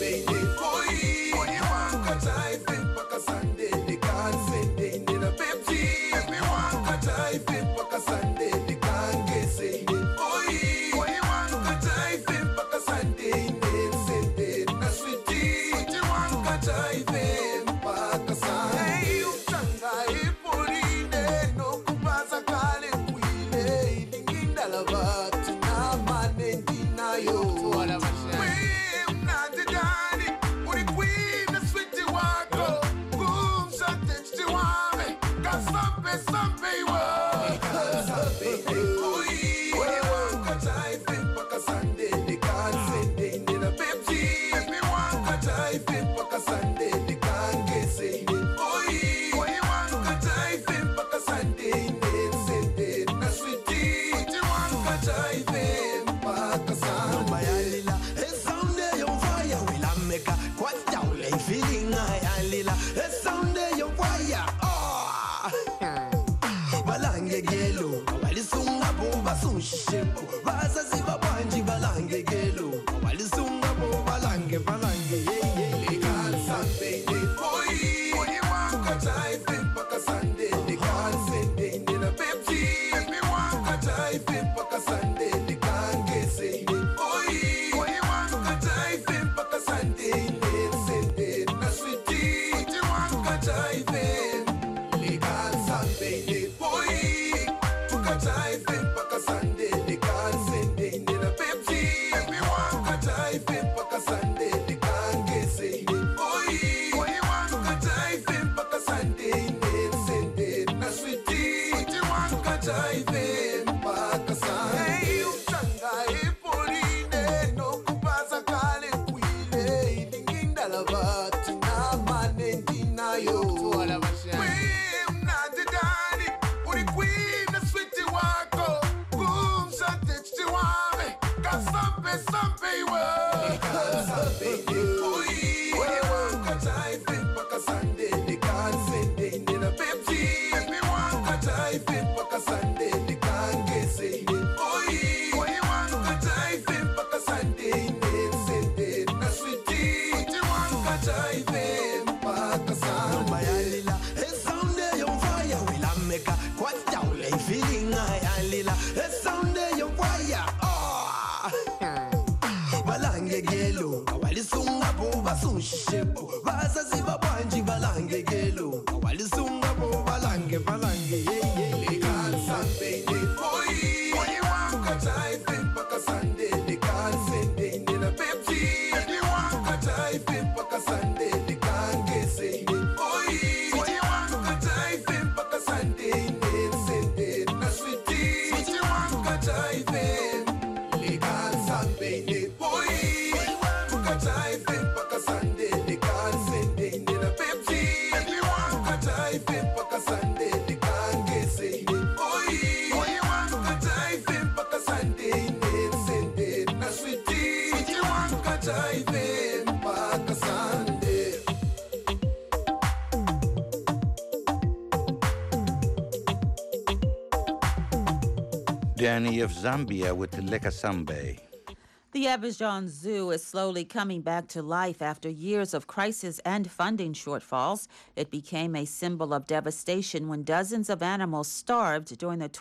Speaker 7: Danny of Zambia with Leke Sambe.
Speaker 1: The Abidjan Zoo is slowly coming back to life after years of crisis and funding shortfalls. It became a symbol of devastation when dozens of animals starved during the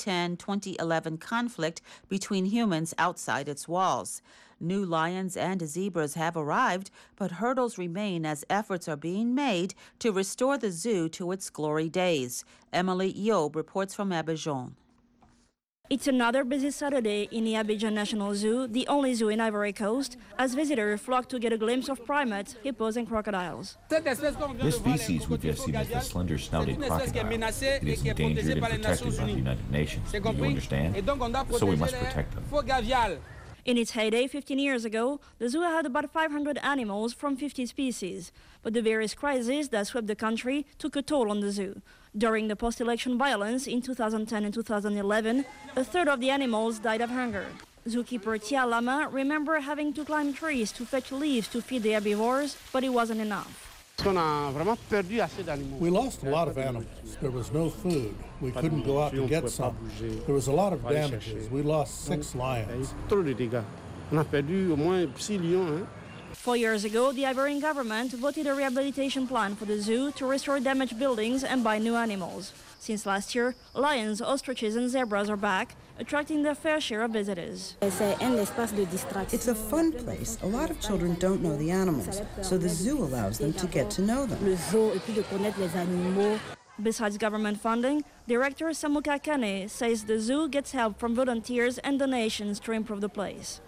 Speaker 1: 2010-2011 conflict between humans outside its walls. New lions and zebras have arrived, but hurdles remain as efforts are being made to restore the zoo to its glory days. Emily Yob reports from Abidjan.
Speaker 5: It's another busy Saturday in the Abidjan National Zoo, the only zoo in Ivory Coast, as visitors flock to get a glimpse of primates, hippos and crocodiles.
Speaker 6: This species we just seen is the slender-snouted crocodile. It is endangered and protected by the United Nations. Do you understand? So we must protect them.
Speaker 5: In its heyday 15 years ago, the zoo had about 500 animals from 50 species, but the various crises that swept the country took a toll on the zoo. During the post-election violence in 2010 and 2011, a third of the animals died of hunger. Zookeeper Tia Lama remember having to climb trees to fetch leaves to feed the herbivores, but it wasn't enough.
Speaker 4: We lost a lot of animals. There was no food. We couldn't go out to get some. There was a lot of damages. We lost 6 lions.
Speaker 5: 4 years ago, the Ivorian government voted a rehabilitation plan for the zoo to restore damaged buildings and buy new animals. Since last year, lions, ostriches and zebras are back, attracting their fair share of visitors.
Speaker 8: It's a fun place. A lot of children don't know the animals, so the zoo allows them to get to know them.
Speaker 5: Besides government funding, Director Samuka Kane says the zoo gets help from volunteers and donations to improve the place.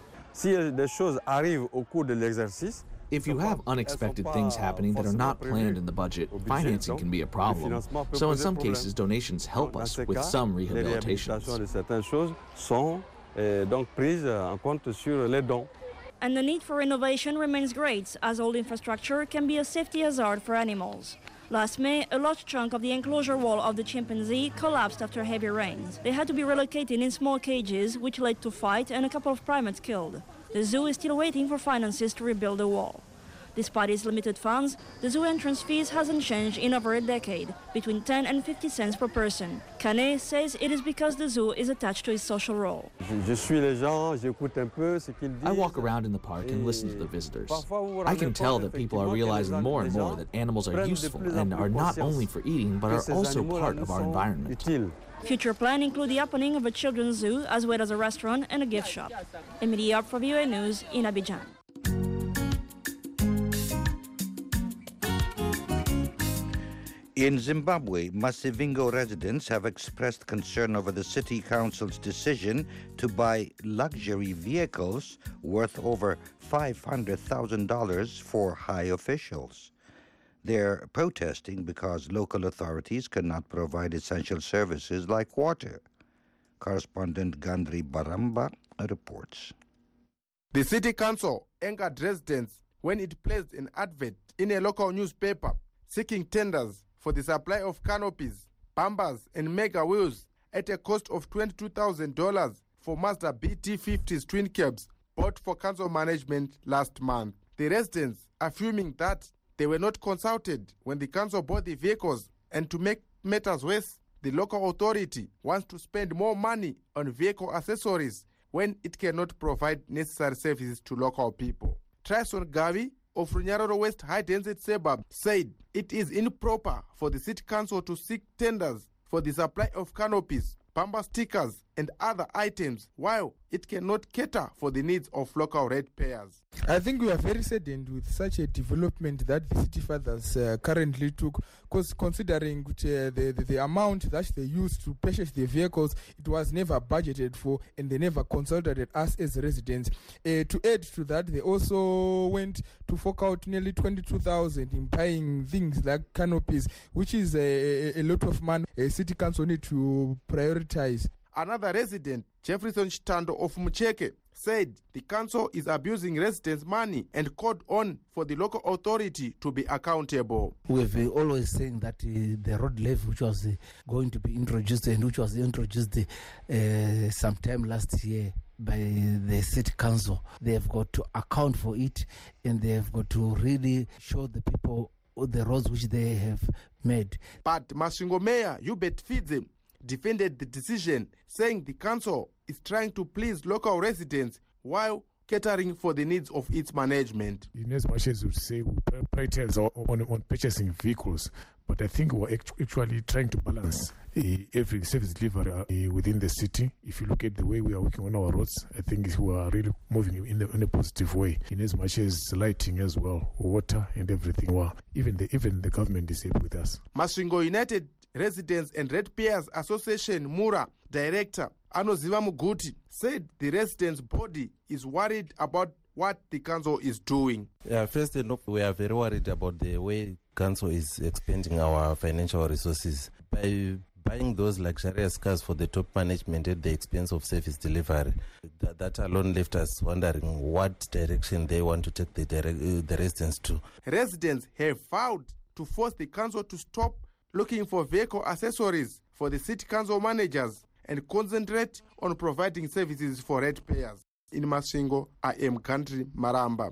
Speaker 9: If you have unexpected things happening that are not planned in the budget, financing can be a problem. So in some cases, donations help us with some rehabilitations.
Speaker 5: And the need for innovation remains great, as old infrastructure can be a safety hazard for animals. Last May, a large chunk of the enclosure wall of the chimpanzee collapsed after heavy rains. They had to be relocated in small cages, which led to fight and a couple of primates killed. The zoo is still waiting for finances to rebuild the wall. Despite its limited funds, the zoo entrance fees hasn't changed in over a decade, between 10 and 50 cents per person. Kane says it is because the zoo is attached to its social role.
Speaker 9: I walk around in the park and listen to the visitors. I can tell that people are realizing more and more that animals are useful and are not only for eating, but are also part of our environment.
Speaker 5: Future plans include the opening of a children's zoo, as well as a restaurant and a gift shop. Emilie Yap for VOA News in Abidjan.
Speaker 7: In Zimbabwe, Masivingo residents have expressed concern over the city council's decision to buy luxury vehicles worth over $500,000 for high officials. They're protesting because local authorities cannot provide essential services like water. Correspondent Gandri Baramba reports.
Speaker 24: The city council angered residents when it placed an advert in a local newspaper seeking tenders for the supply of canopies, bumpers and mega wheels at a cost of $22,000 for Mazda BT50's twin cabs bought for council management last month. The residents are fuming that they were not consulted when the council bought the vehicles, and to make matters worse, the local authority wants to spend more money on vehicle accessories when it cannot provide necessary services to local people. Trison Gavi of Runyararo West High Density Suburb said it is improper for the city council to seek tenders for the supply of canopies, bumper stickers and other items while it cannot cater for the needs of local ratepayers.
Speaker 25: I think we are very saddened with such a development that the city fathers currently took, because considering the amount that they used to purchase the vehicles, it was never budgeted for and they never consulted us as residents. To add to that, they also went to fork out nearly 22,000 in buying things like canopies, which is a lot of money a city council need to prioritize.
Speaker 24: Another resident, Jefferson Chitando of Mucheke, said the council is abusing residents' money and called on for the local authority to be accountable.
Speaker 26: We've always saying that the road levy, which was going to be introduced and which was introduced sometime last year by the city council, they have got to account for it and they have got to really show the people the roads which they have made.
Speaker 24: But Masvingo Mayor Hubert Fidze defended the decision, saying the council is trying to please local residents while catering for the needs of its management.
Speaker 27: In as much as we say we prioritize on purchasing vehicles, but I think we're actually trying to balance every service delivery within the city. If you look at the way we are working on our roads, I think we are really moving in a positive way. In as much as lighting as well, water and everything. Well, even the government is happy with us.
Speaker 24: Masvingo United Residents and Ratepayers Association Mura Director Anoziva Muguti said the residents' body is worried about what the council is doing.
Speaker 28: First enough, we are very worried about the way council is expending our financial resources. By
Speaker 10: buying those luxurious cars for the top management at the expense of service delivery. That alone left us wondering what direction they want to take the residents to.
Speaker 24: Residents have vowed to force the council to stop looking for vehicle accessories for the city council managers and concentrate on providing services for ratepayers. In Masvingo, I am Country Maramba.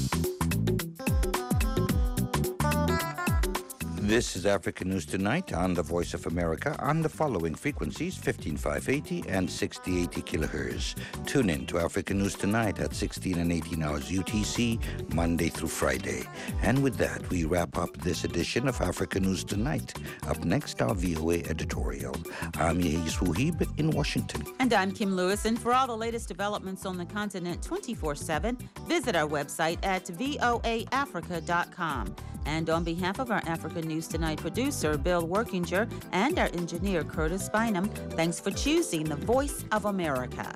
Speaker 7: This is Africa News Tonight on the Voice of America on the following frequencies, 15580 and 6080 kilohertz. Tune in to Africa News Tonight at 16 and 18 hours UTC, Monday through Friday. And with that, we wrap up this edition of Africa News Tonight. Up next, our VOA editorial. I'm Yehis Wuhib in Washington.
Speaker 1: And I'm Kim Lewis. And for all the latest developments on the continent 24/7, visit our website at voaafrica.com. And on behalf of our Africa News Tonight producer, Bill Workinger, and our engineer, Curtis Bynum, thanks for choosing the Voice of America.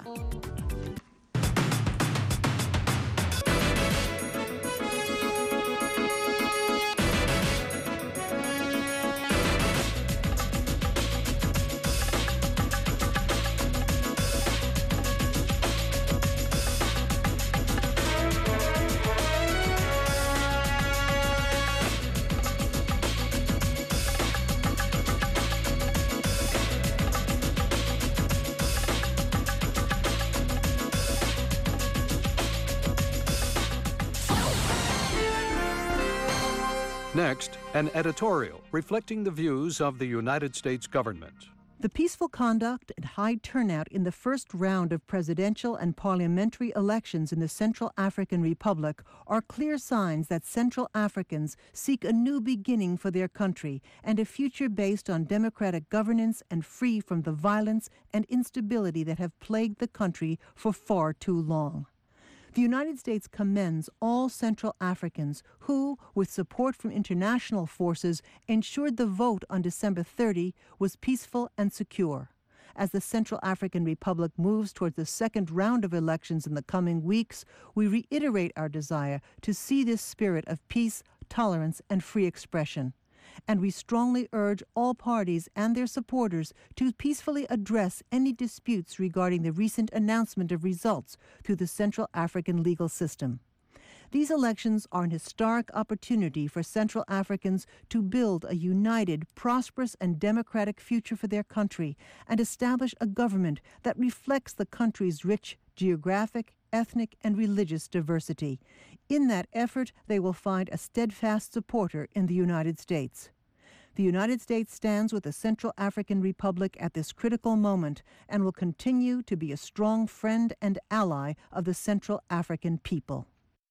Speaker 11: Next, an editorial reflecting the views of the United States government.
Speaker 12: The peaceful conduct and high turnout in the first round of presidential and parliamentary elections in the Central African Republic are clear signs that Central Africans seek a new beginning for their country and a future based on democratic governance and free from the violence and instability that have plagued the country for far too long. The United States commends all Central Africans who, with support from international forces, ensured the vote on December 30 was peaceful and secure. As the Central African Republic moves towards the second round of elections in the coming weeks, we reiterate our desire to see this spirit of peace, tolerance, and free expression. And we strongly urge all parties and their supporters to peacefully address any disputes regarding the recent announcement of results through the Central African legal system. These elections are an historic opportunity for Central Africans to build a united, prosperous, and democratic future for their country and establish a government that reflects the country's rich geographic, ethnic, and religious diversity. In that effort, they will find a steadfast supporter in the United States. The United States stands with the Central African Republic at this critical moment and will continue to be a strong friend and ally of the Central African people.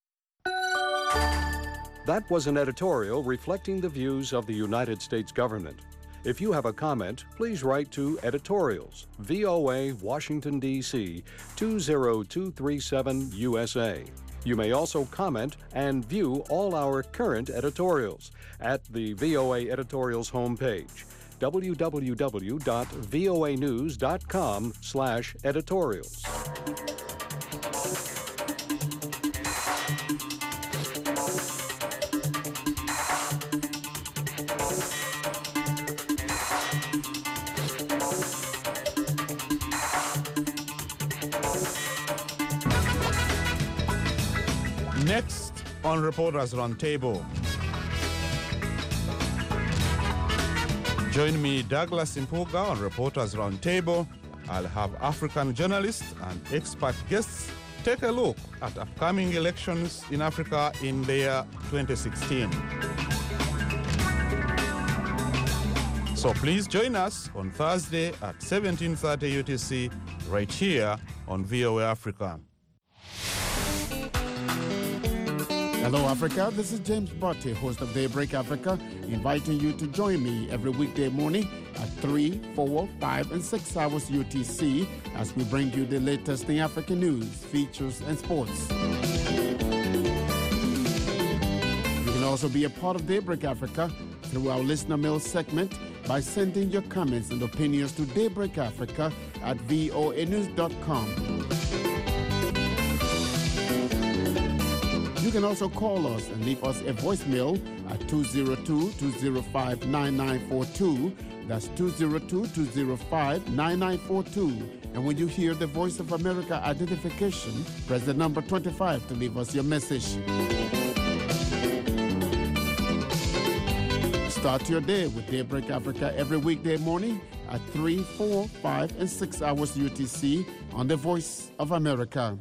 Speaker 11: That was an editorial reflecting the views of the United States government. If you have a comment, please write to Editorials, VOA, Washington, D.C., 20237 USA. You may also comment and view all our current editorials at the VOA Editorials homepage, www.voanews.com/editorials.
Speaker 13: Next on Reporters Roundtable. Join me, Douglas Impuga, on Reporters Roundtable. I'll have African journalists and expert guests take a look at upcoming elections in Africa in the year 2016. So please join us on Thursday at 17:30 UTC right here on VOA Africa.
Speaker 14: Hello, Africa. This is James Botte, host of Daybreak Africa, inviting you to join me every weekday morning at 3, 4, 5, and 6 hours UTC as we bring you the latest in African news, features, and sports. You can also be a part of Daybreak Africa through our listener mail segment by sending your comments and opinions to daybreakafrica@voanews.com. You can also call us and leave us a voicemail at 202-205-9942. That's 202-205-9942. And when you hear the Voice of America identification, press the number 25 to leave us your message. Start your day with Daybreak Africa every weekday morning at 3, 4, 5, and 6 hours UTC on the Voice of America.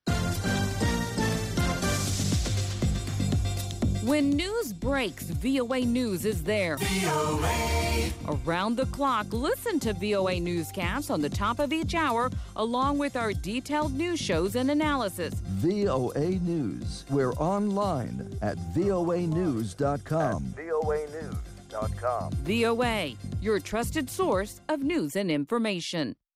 Speaker 16: When news breaks, VOA News is there. VOA. Around the clock, listen to VOA Newscasts on the top of each hour, along with our detailed news shows and analysis.
Speaker 17: VOA News. We're online at voanews.com.
Speaker 16: VOA, your trusted source of news and information.